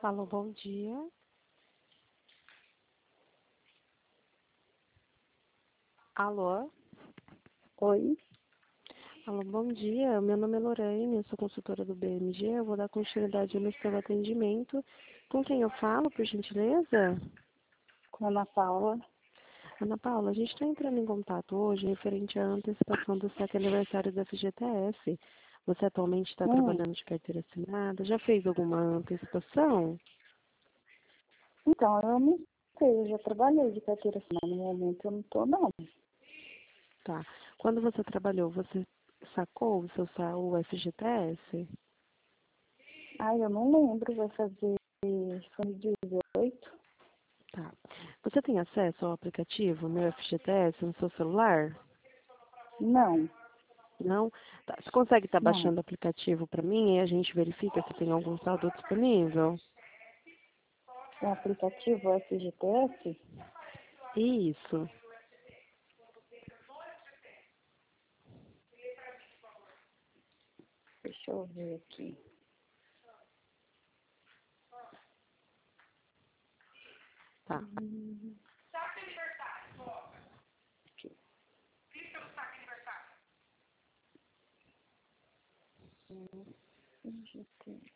Alô, bom dia. Alô? Oi, Alô, bom dia. Meu nome é Lorraine, eu sou consultora do BMG. Eu vou dar continuidade no seu atendimento. Com quem eu falo, por gentileza? com a Ana Paula. Ana Paula, a gente está entrando em contato hoje referente à antecipação do 7º aniversário da FGTS. Você atualmente está trabalhando de carteira assinada? Já fez alguma antecipação? Então, eu não sei, eu já trabalhei de carteira assinada, no momento eu não estou, não. Tá. Quando você trabalhou, você sacou o FGTS? Ai, eu não lembro, vai fazer 18. Tá. Você tem acesso ao aplicativo Meu FGTS no seu celular? Não, Não? Tá. Você consegue estar não. baixando o aplicativo para mim e a gente verifica se tem algum saldo disponível? O aplicativo FGTS? Isso. Deixa eu ver aqui. Tá. Aqui. FGTS.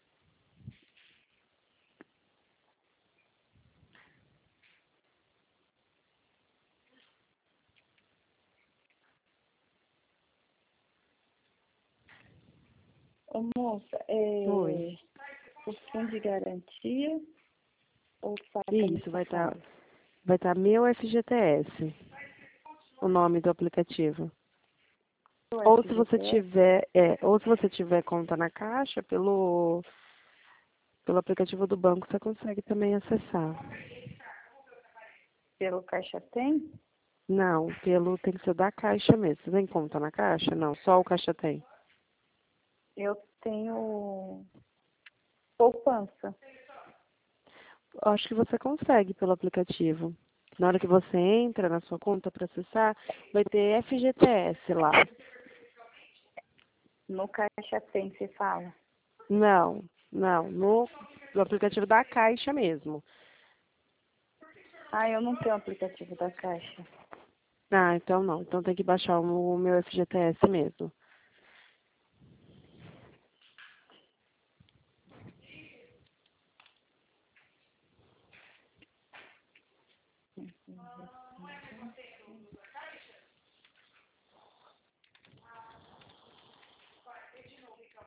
Ô, moça, Oi. o fundo de garantia ou saca Isso, nessa fase? vai estar Meu FGTS, o nome do aplicativo. O Ou se você FGTS tiver, ou se você tiver conta na Caixa, pelo aplicativo do banco você consegue também acessar. pelo Caixa tem? Não, tem que ser da Caixa mesmo. Você tem conta na Caixa? Não, só o Caixa tem. Eu tenho poupança. Acho que você consegue pelo aplicativo. Na hora que você entra na sua conta para acessar, vai ter FGTS lá. No Caixa tem, você fala. Não, não, no aplicativo da Caixa mesmo. Ah, eu não tenho aplicativo da Caixa. Ah, então não. Então tem que baixar o meu FGTS mesmo.